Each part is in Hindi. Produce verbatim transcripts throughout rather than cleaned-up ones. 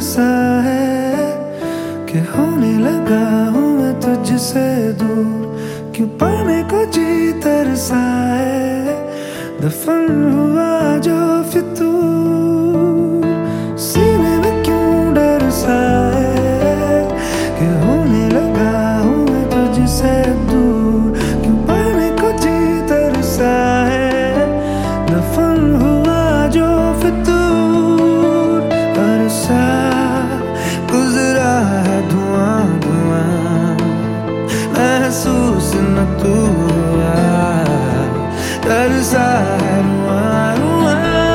सा है कि होने लगा हूँ मैं तुझसे दूर, क्यों पाने को जी तरसा है, दफन हुआ जो फितूर। सीने में क्यों डर सा है कि होने लगा हूँ मैं तुझसे दूर, क्यों पाने को जी तरसा है, दफन हुआ जो फितूर। अरसा गुजरा है धुआं धुआं, महसूस न तू हुआ, तरसा है रुआं रुआं।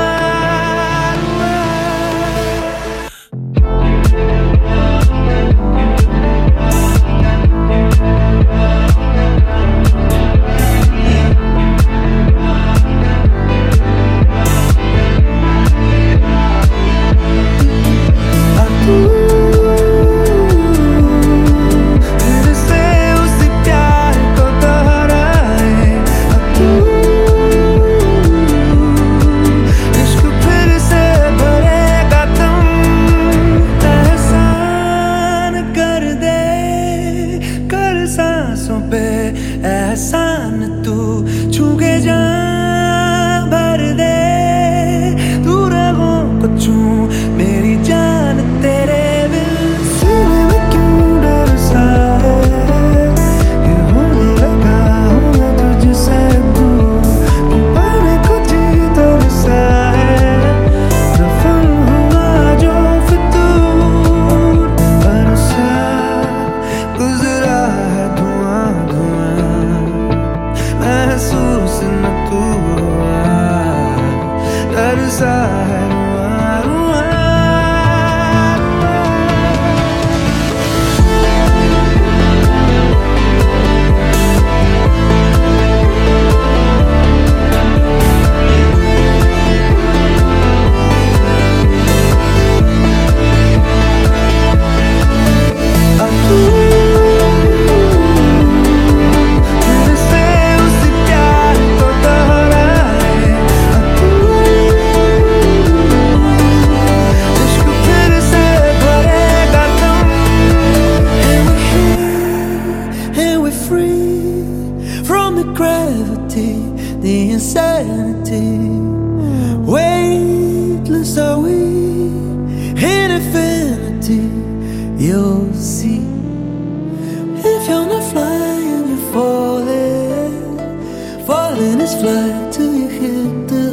सांसों पे एहसान तू छू के जान भर दे, तू रगों को छू मेरी जान तेरे बिन। सीने में क्यों डर सा है कि होने लगा हूँ मैं तुझसे दूर, क्यों पाने को जी तरसा है, दफन हुआ जो फितूर। अरसा गुजरा महसूस न तू हुआ, तरसा है रुआं रुआं। Gravity, the insanity, weightless are we in infinity. You'll see, if you're not flying, you're falling. Falling is flight till you hit the